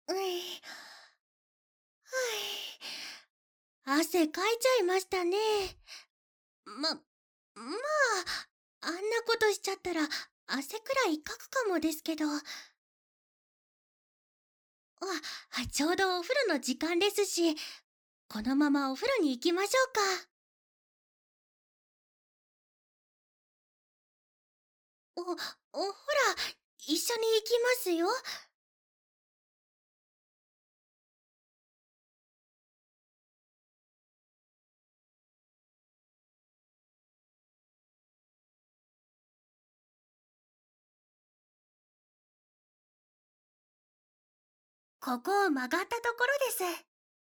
うい、は汗かいちゃいましたね。まあ、あんなことしちゃったら汗くらいかくかもですけど。ちょうどお風呂の時間ですし、このままお風呂に行きましょうか。ほら、一緒に行きますよ。ここを曲がったところです。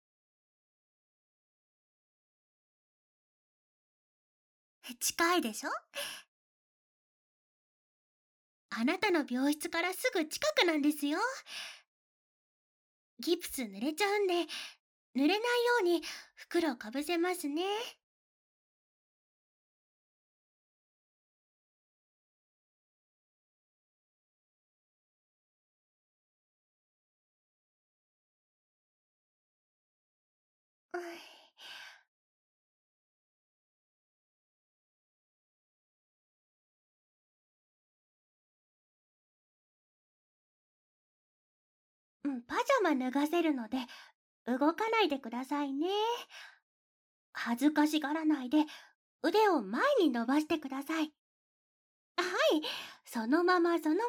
近いでしょ？あなたの病室からすぐ近くなんですよ。ギプス濡れちゃうんで、濡れないように袋かぶせますね。パジャマ脱がせるので動かないでくださいね。恥ずかしがらないで腕を前に伸ばしてください。はい、そのままそのま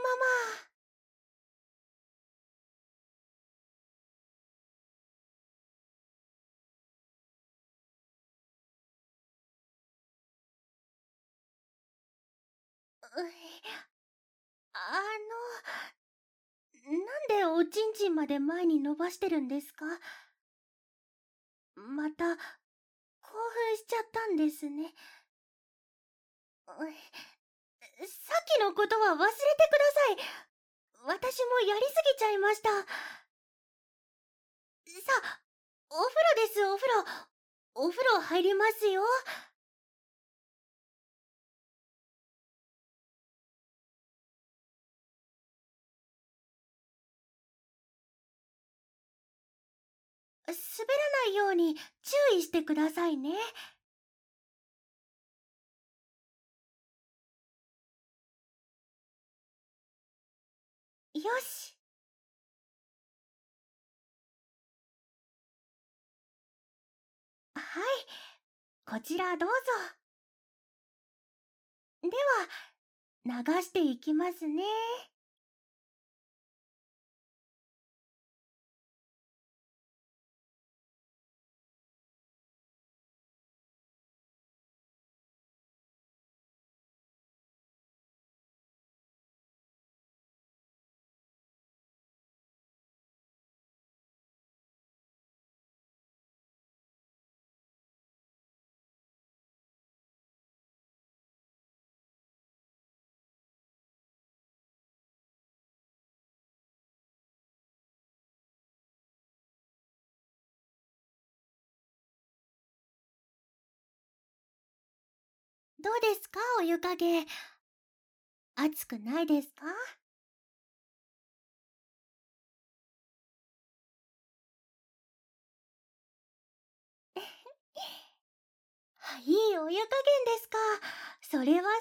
ま。なんでおちんちんまで前に伸ばしてるんですか？また興奮しちゃったんですね。さっきのことは忘れてください。私もやりすぎちゃいました。さあ、お風呂です、お風呂。お風呂入りますよ。滑らないように注意してくださいね。よし。はい、こちらどうぞ。では、流していきますね。どうですか、お湯加減。熱くないですか？いいお湯加減ですか。それはそれは。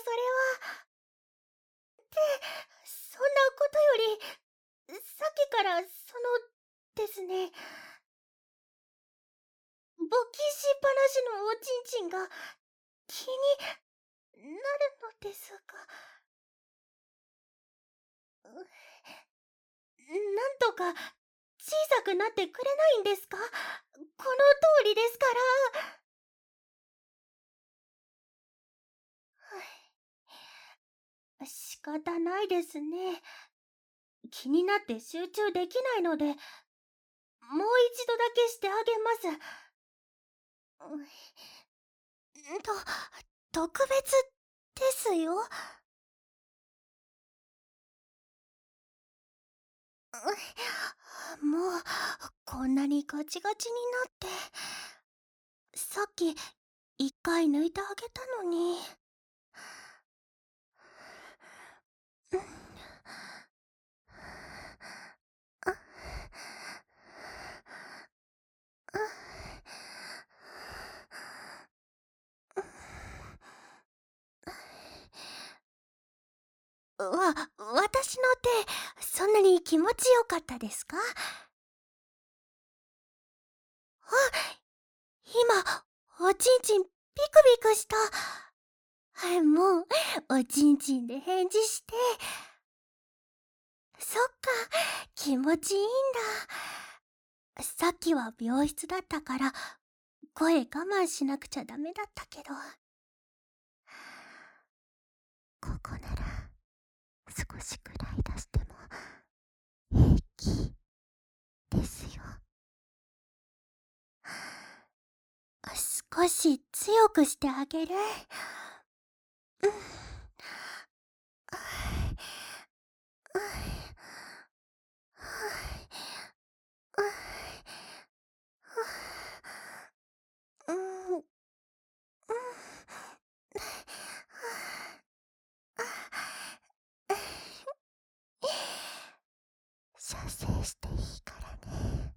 そんなことより、さっきからですね、勃起しっぱなしのおちんちんが気になるのですが、なんとか小さくなってくれないんですか？この通りですから。仕方ないですね。気になって集中できないので、もう一度だけしてあげます。と、特別ですよ。もう、こんなにガチガチになって。さっき、一回抜いてあげたのに。 そんなに気持ちよかったですか？あ、今、おちんちんピクピクした。もう、おちんちんで返事して。そっか、気持ちいいんだ。さっきは病室だったから、声我慢しなくちゃダメだったけど。ここなら、少しくらい出しても平気ですよ。少し強くしてあげる。うん。うん。射精していいからね。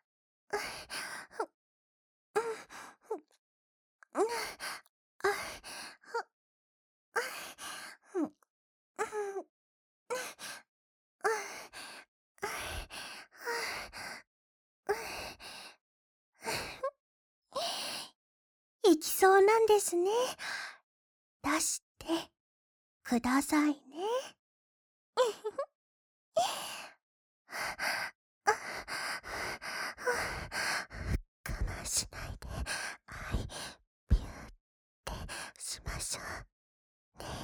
いきそうなんですね。出してくださいね。我慢しないで、はい、ピューってしましょうね。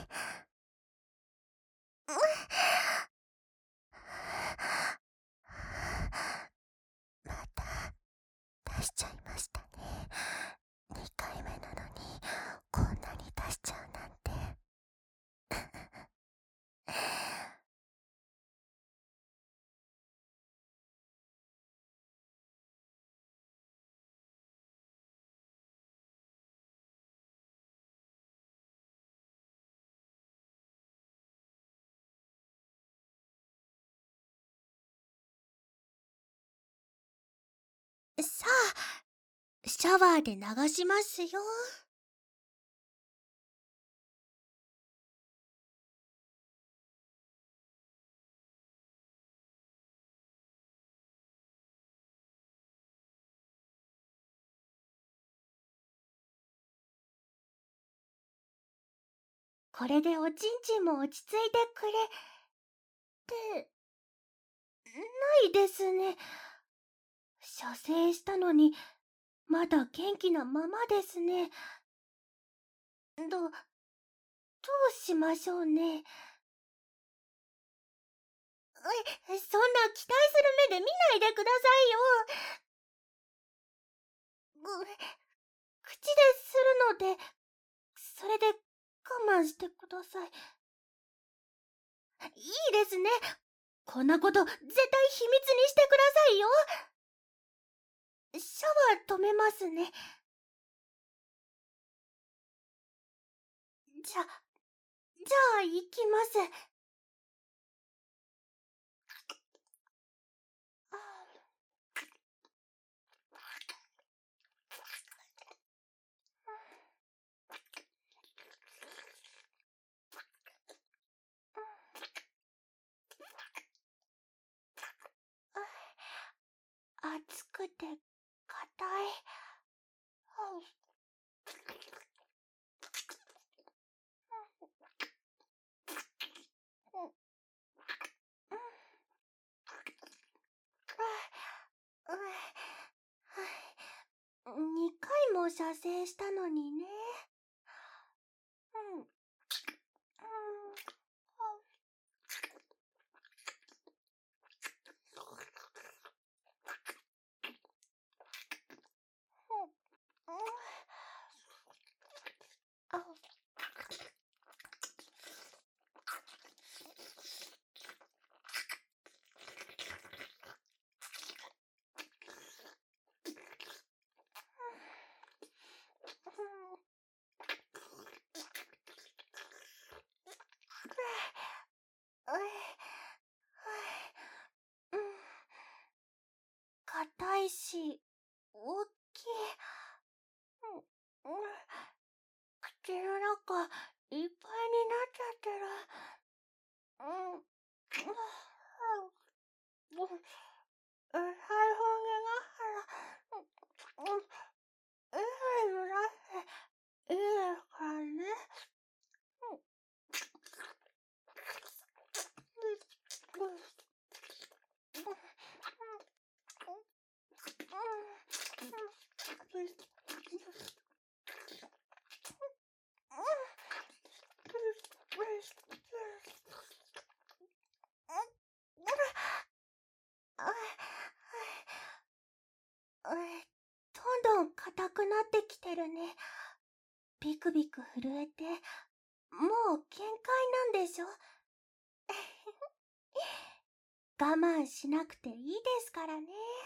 また出しちゃいましたね。2回目なのにこんなに出しちゃうなんて。さあ、シャワーで流しますよ。これでおちんちんも落ち着いてくれてないですね。射精したのにまだ元気なままですね。どうしましょうね。そんな期待する目で見ないでくださいよ。口でするので、それで我慢してください。いいですね。こんなこと絶対秘密にしてくださいよ。シャワー止めますね。じゃあ行きます。熱くて硬い。2回も射精したのにね。うん。硬いし、大きい。口の中いっぱいになっちゃってる。 裁縫がいいのだっていいですからね。どんどん硬くなってきてるね。ビクビク震えて、もう限界なんでしょ。我慢しなくていいですからね。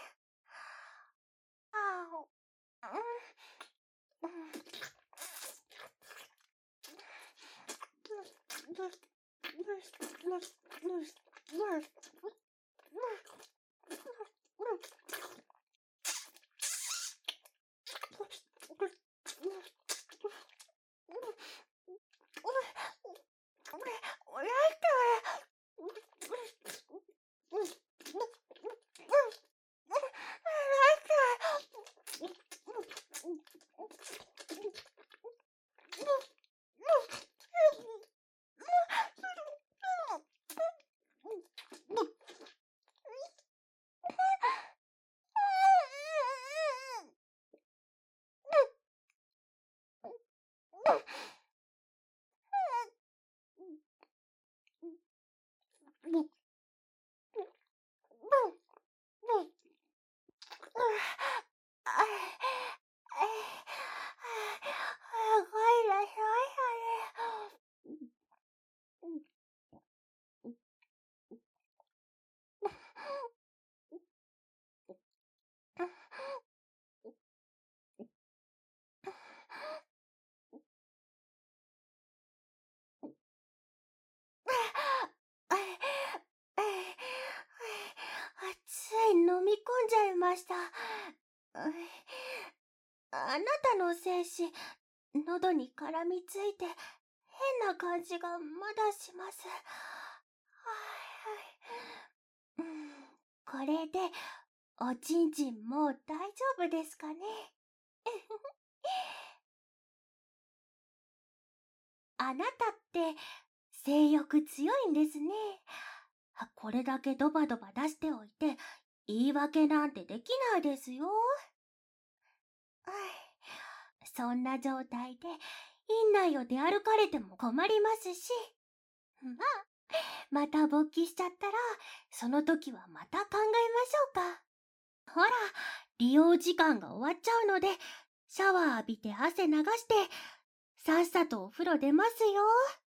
つい飲み込んじゃいました。あなたの精子、喉に絡みついて変な感じがまだします。これでおちんちんもう大丈夫ですかね。あなたって性欲強いんですね。これだけドバドバ出しておいて言い訳なんてできないですよ。そんな状態で院内を出歩かれても困りますし、また勃起しちゃったらその時はまた考えましょうか。ほら、利用時間が終わっちゃうのでシャワー浴びて汗流してさっさとお風呂出ますよ。